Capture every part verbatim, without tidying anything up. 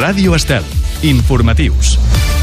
Ràdio Estel. Informatius.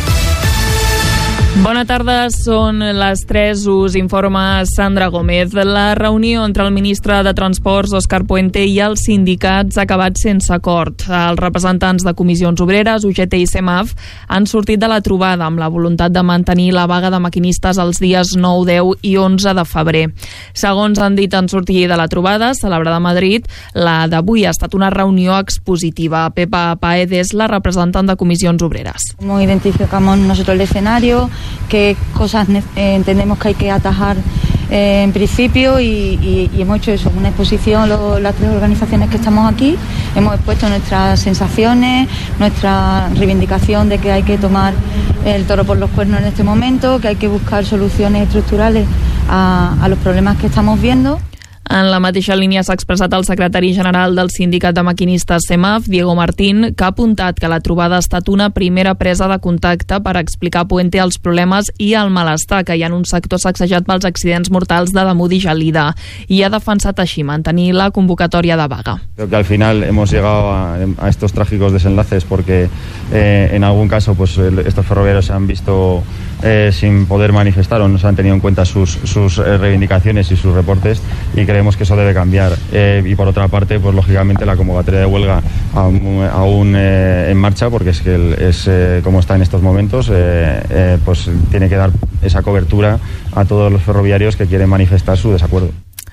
Bona tarda, són les tres, us informa Sandra Gómez. La reunió entre el ministre de Transports, Òscar Puente, i els sindicats ha acabat sense acord. Els representants de comissions obreres, U G T i CEMAF, han sortit de la trobada amb la voluntat de mantenir la vaga de maquinistes els dies nou, deu i onze de febrer. Segons han dit en sortir de la trobada, celebrada a Madrid, la d'avui ha estat una reunió expositiva. Pepa Paez és la representant de comissions obreres. Como identificamos nosotros el escenario, qué cosas eh, entendemos que hay que atajar eh, en principio y, y, y hemos hecho eso, una exposición, lo, las tres organizaciones que estamos aquí, hemos expuesto nuestras sensaciones, nuestra reivindicación de que hay que tomar el toro por los cuernos en este momento, que hay que buscar soluciones estructurales a, a los problemas que estamos viendo. En la mateixa línia s'ha expressat el secretari general del sindicat de maquinistes CEMAF, Diego Martín, que ha apuntat que la trobada ha estat una primera presa de contacte per explicar a Puente els problemes i el malestar que hi ha en un sector sacsejat pels accidents mortals de Damut i Gelida, i ha defensat així mantenir la convocatòria de vaga. Creo que al final hemos llegado a, a estos trágicos desenlaces porque eh, en algún caso pues estos ferroviarios se han visto eh, sin poder manifestar o no se han tenido en cuenta sus, sus eh, reivindicaciones y sus reportes, y creemos que eso debe cambiar. Eh, y por otra parte, pues lógicamente la convocatoria de huelga aún, aún eh, en marcha, porque es que el, es eh, como está en estos momentos, eh, eh, pues tiene que dar esa cobertura a todos los ferroviarios que quieren manifestar su desacuerdo.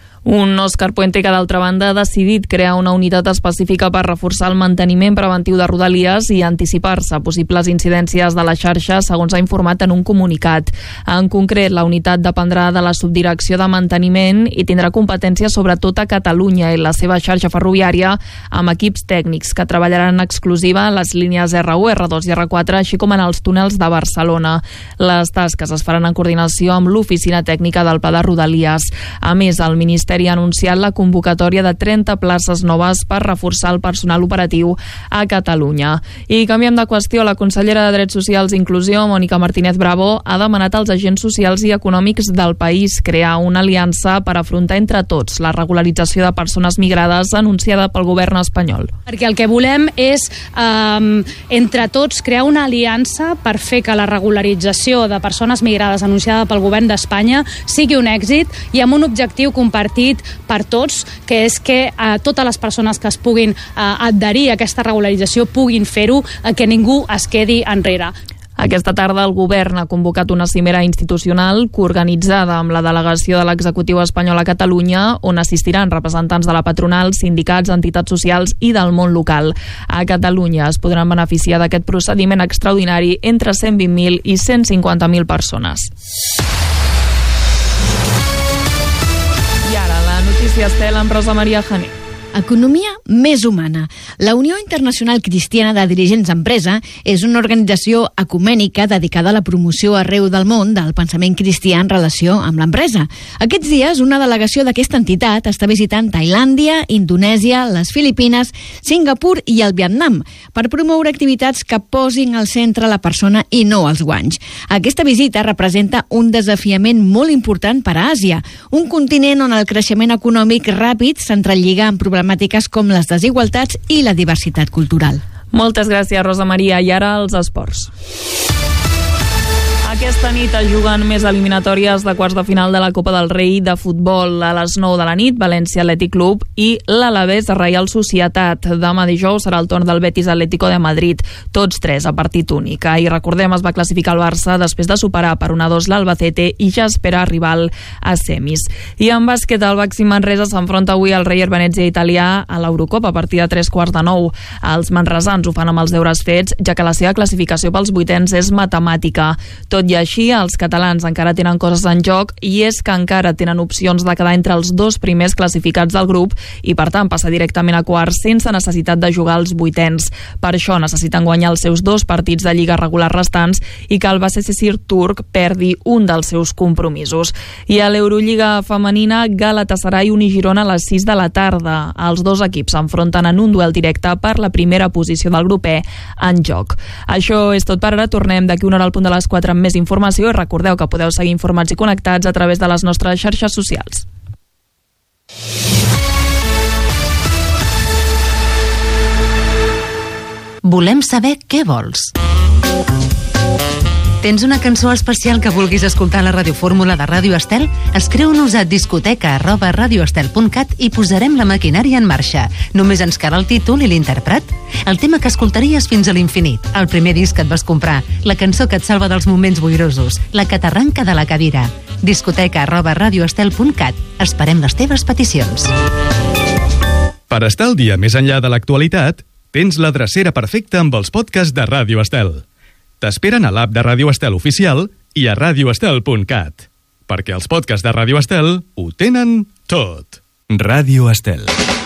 Un Òscar Puente que, d'altra banda, ha decidit crear una unitat específica per reforçar el manteniment preventiu de Rodalies i anticipar-se a possibles incidències de la xarxa, segons ha informat en un comunicat. En concret, la unitat dependrà de la subdirecció de manteniment i tindrà competències sobre tota Catalunya i la seva xarxa ferroviària, amb equips tècnics que treballaran en exclusiva en les línies R u, R dos i R quatre, així com en els túnels de Barcelona. Les tasques es faran en coordinació amb l'oficina tècnica del Pla de Rodalies. A més, el Ministeri ha anunciat la convocatòria de trenta places noves per reforçar el personal operatiu a Catalunya. I canviem de qüestió. La consellera de Drets Socials i Inclusió, Mònica Martínez Bravo, ha demanat als agents socials i econòmics del país crear una aliança per afrontar entre tots la regularització de persones migrades anunciada pel govern espanyol. Perquè el que volem és, eh, entre tots, crear una aliança per fer que la regularització de persones migrades anunciada pel govern d'Espanya sigui un èxit i amb un objectiu compartit per tots, que és que eh, totes les persones que es puguin eh, adherir a aquesta regularització puguin fer-ho, eh, que ningú es quedi enrere. Aquesta tarda el govern ha convocat una cimera institucional coorganitzada amb la delegació de l'executiu espanyol a Catalunya, on assistiran representants de la patronal, sindicats, entitats socials i del món local. A Catalunya es podran beneficiar d'aquest procediment extraordinari entre cent vint mil i cent cinquanta mil persones. Notícia Estel amb Rosa Maria Jané. Economia més humana. La Unió Internacional Cristiana de Dirigents d'Empresa és una organització ecumènica dedicada a la promoció arreu del món del pensament cristià en relació amb l'empresa. Aquests dies, una delegació d'aquesta entitat està visitant Tailàndia, Indonèsia, les Filipines, Singapur i el Vietnam per promoure activitats que posin al centre la persona i no els guanys. Aquesta visita representa un desafiament molt important per a Àsia, un continent on el creixement econòmic ràpid s'entrelliga en problemes problemàtiques com les desigualtats i la diversitat cultural. Moltes gràcies, Rosa Maria. I ara els esports. Aquesta nit es juguen més eliminatòries de quarts de final de la Copa del Rei de futbol. A les nou de la nit, València Atlètic Club i l'Alavés Reial Societat. Demà dijous serà el torn del Betis Atlético de Madrid. Tots tres a partit únic. I recordem, es va classificar el Barça després de superar per un a dos l'Albacete i ja espera rival a semis. I en bàsquet, el Baxi Manresa s'enfronta avui al Reyer Venezia italià a l'Eurocopa a partir de tres quarts de nou. Els manresans ho fan amb els deures fets, ja que la seva classificació pels vuitens és matemàtica. Tot i així, els catalans encara tenen coses en joc, i és que encara tenen opcions de quedar entre els dos primers classificats del grup i, per tant, passar directament a quarts sense necessitat de jugar als vuitens. Per això necessiten guanyar els seus dos partits de lliga regular restants i que el Basaksehir turc perdi un dels seus compromisos. I a l'Eurolliga femenina, Galatasaray Unigirona a les sis de la tarda. Els dos equips s'enfronten en un duel directe per la primera posició del grup E en joc. Això és tot per ara. Tornem d'aquí una hora al punt de les quatre amb més informació i recordeu que podeu seguir informats i connectats a través de les nostres xarxes socials. Volem saber què vols. Tens una cançó especial que vulguis escoltar a la radiofórmula de Ràdio Estel? Escriu-nos a discoteca arroba radioestel punt cat i posarem la maquinària en marxa. Només ens cal el títol i l'intèrpret. El tema que escoltaries fins a l'infinit, el primer disc que et vas comprar, la cançó que et salva dels moments boirosos, la que t'arranca de la cadira. Discoteca arroba radioestel punt cat. Esperem les teves peticions. Per estar al dia més enllà de l'actualitat, tens la drecera perfecta amb els podcasts de Ràdio Estel. T'esperen a l'app de Ràdio Estel oficial i a radioestel punt cat. Perquè els podcasts de Ràdio Estel ho tenen tot. Ràdio Estel.